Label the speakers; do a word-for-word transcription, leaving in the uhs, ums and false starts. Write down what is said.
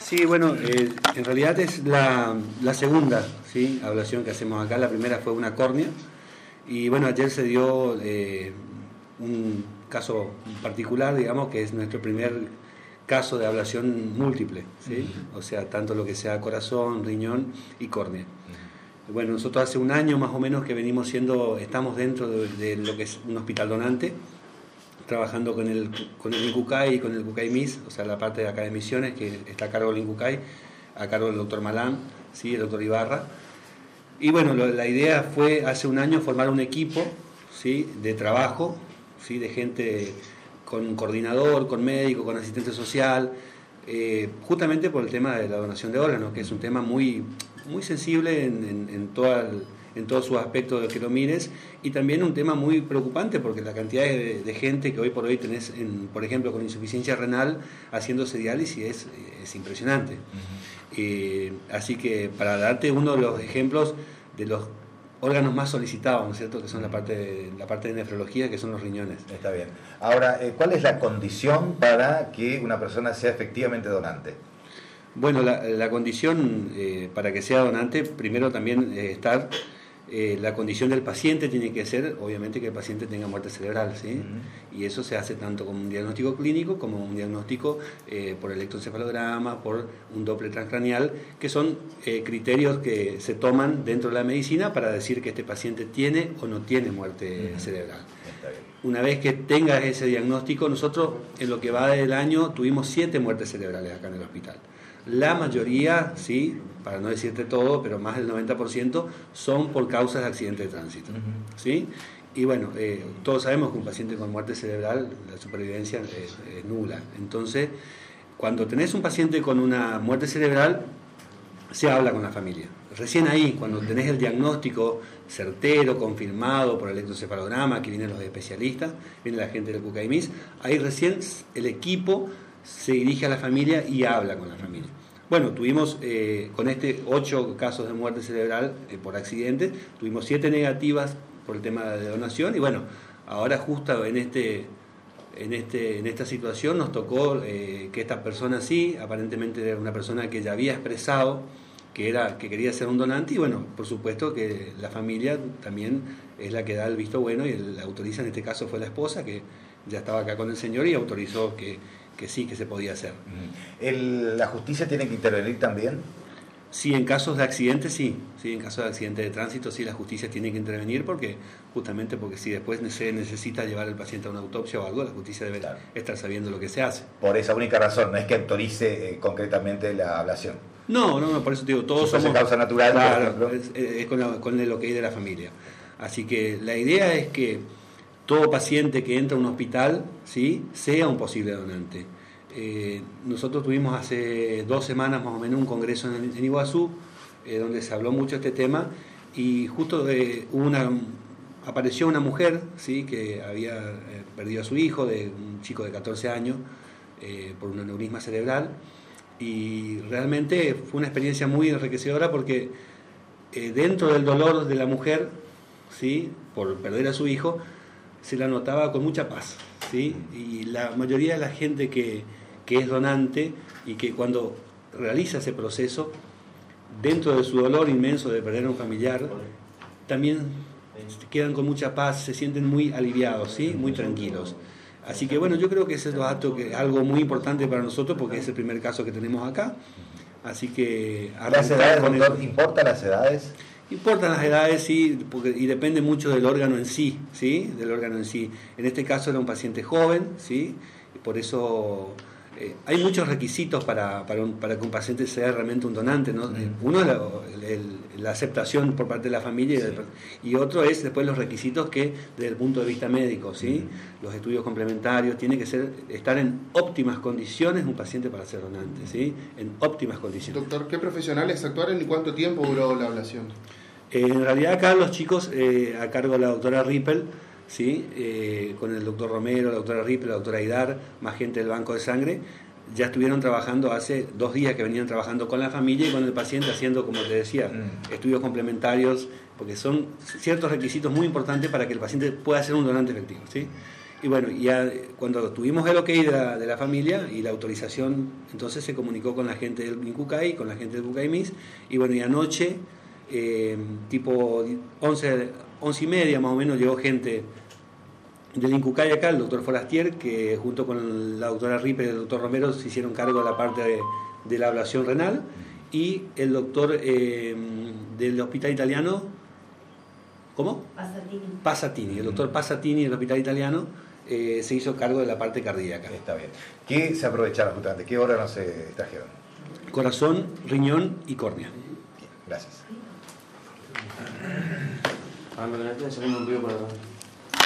Speaker 1: Sí, bueno, eh, en realidad es la, la segunda, ¿sí?, ablación que hacemos acá. La primera fue una córnea y bueno, ayer se dio eh, un caso particular, digamos, que es nuestro primer caso de ablación múltiple, ¿sí? Uh-huh. O sea, tanto lo que sea corazón, riñón y córnea. Uh-huh. Bueno, nosotros hace un año más o menos que venimos siendo, estamos dentro de, de lo que es un hospital donante, trabajando con el, con el INCUCAI y con el CUCAI-MIS, o sea, la parte de acá de Misiones, que está a cargo del INCUCAI, a cargo del doctor Malán, ¿sí?, el doctor Ibarra. Y bueno, lo, la idea fue hace un año formar un equipo, ¿sí?, de trabajo, ¿sí?, de gente con coordinador, con médico, con asistente social, eh, justamente por el tema de la donación de órganos, que es un tema muy, muy sensible en, en, en toda el, en todos sus aspectos de que lo mires, y también un tema muy preocupante porque la cantidad de, de gente que hoy por hoy tenés, en, por ejemplo, con insuficiencia renal haciéndose diálisis es, es impresionante. Uh-huh. Eh, así que para darte uno de los ejemplos de los órganos más solicitados, ¿no es cierto?, que son la parte de, la parte de nefrología, que son los riñones.
Speaker 2: Está bien. Ahora, ¿cuál es la condición para que una persona sea efectivamente donante?
Speaker 1: Bueno, la, la condición eh, para que sea donante, primero también eh, estar... Eh, la condición del paciente tiene que ser, obviamente, que el paciente tenga muerte cerebral, ¿sí? Uh-huh. Y eso se hace tanto como un diagnóstico clínico como un diagnóstico eh, por electroencefalograma, por un Doppler transcranial, que son eh, criterios que se toman dentro de la medicina para decir que este paciente tiene o no tiene muerte uh-huh. cerebral. Una vez que tenga ese diagnóstico, nosotros en lo que va del año tuvimos siete muertes cerebrales acá en el hospital. La mayoría, sí, para no decirte todo, pero más del noventa por ciento son por causas de accidente de tránsito, uh-huh. ¿sí? Y bueno, eh, todos sabemos que un paciente con muerte cerebral, la supervivencia es, es nula. Entonces, cuando tenés un paciente con una muerte cerebral, se habla con la familia. Recién ahí, cuando tenés el diagnóstico certero, confirmado por el electroencefalograma, que vienen los especialistas, viene la gente del CUCAI-MIS, ahí recién el equipo se dirige a la familia y habla con la familia. Bueno, tuvimos eh, con este ocho casos de muerte cerebral eh, por accidente, tuvimos siete negativas por el tema de donación y bueno, ahora justo en este en este en esta situación nos tocó eh, que esta persona sí, aparentemente era una persona que ya había expresado que era que quería ser un donante y bueno, por supuesto que la familia también es la que da el visto bueno y el autoriza, en este caso fue la esposa que ya estaba acá con el señor y autorizó que que sí, que se podía hacer.
Speaker 2: ¿El, ¿La justicia tiene que intervenir también?
Speaker 1: Sí, en casos de accidentes sí, sí, en casos de accidente de tránsito sí la justicia tiene que intervenir porque justamente porque si después se necesita llevar al paciente a una autopsia o algo, la justicia debe claro. estar sabiendo lo que se hace.
Speaker 2: Por esa única razón, no es que autorice eh, concretamente la ablación.
Speaker 1: No, no, no, por eso te digo, todos
Speaker 2: si
Speaker 1: somos...
Speaker 2: causa natural,
Speaker 1: claro, por ejemplo. Es, es con, la, con el ok de la familia. Así que la idea es que todo paciente que entra a un hospital, ¿sí?, sea un posible donante. Eh, nosotros tuvimos hace dos semanas más o menos un congreso en, en Iguazú, eh, donde se habló mucho de este tema, y justo eh, una, apareció una mujer, ¿sí?, que había eh, perdido a su hijo, de un chico de catorce años, eh, por un aneurisma cerebral, y realmente fue una experiencia muy enriquecedora porque eh, dentro del dolor de la mujer, ¿sí?, por perder a su hijo, se la notaba con mucha paz, ¿sí? Y la mayoría de la gente que, que es donante y que cuando realiza ese proceso, dentro de su dolor inmenso de perder a un familiar, también quedan con mucha paz, se sienten muy aliviados, ¿sí?, muy tranquilos. Así que bueno, yo creo que ese es algo muy importante para nosotros porque es el primer caso que tenemos acá. Así que...
Speaker 2: ¿Las edades, doctor, importan las edades?
Speaker 1: Importan las edades, sí, porque, y depende mucho del órgano en sí, ¿sí? Del órgano en sí. En este caso era un paciente joven, ¿sí? Por eso eh, hay muchos requisitos para, para, un, para que un paciente sea realmente un donante, ¿no? Mm. Uno es la, el, la aceptación por parte de la familia, sí. y, y otro es después los requisitos que desde el punto de vista médico, ¿sí? Mm. Los estudios complementarios, tiene que ser estar en óptimas condiciones un paciente para ser donante, ¿sí? En óptimas condiciones.
Speaker 3: Doctor, ¿qué profesionales actuaron y cuánto tiempo duró la ablación?
Speaker 1: Eh, en realidad acá los chicos, eh, a cargo de la doctora Rippel, ¿sí? eh, con el doctor Romero, la doctora Rippel, la doctora Aidar, más gente del banco de sangre, ya estuvieron trabajando hace dos días que venían trabajando con la familia y con el paciente haciendo, como te decía, mm. estudios complementarios, porque son ciertos requisitos muy importantes para que el paciente pueda ser un donante efectivo, ¿sí? Y bueno, ya cuando tuvimos el ok de la, de la familia y la autorización, entonces se comunicó con la gente del INCUCAI, con la gente del CUCAIMIS, y bueno, y anoche, eh, tipo once, once y media más o menos, llegó gente del INCUCAI acá, el doctor Forastier, que junto con la doctora Ripper y el doctor Romero se hicieron cargo de la parte de, de la ablación renal, y el doctor eh, del hospital italiano, ¿cómo?
Speaker 4: Pasatini.
Speaker 1: Pasatini, el doctor Pasatini del hospital italiano eh, se hizo cargo de la parte cardíaca.
Speaker 2: Está bien. ¿Qué se aprovecharon justamente? ¿Qué órganos se trajeron?
Speaker 1: Corazón, riñón y córnea.
Speaker 2: Bien, gracias.
Speaker 5: Ah, me salimos un poquito por acá.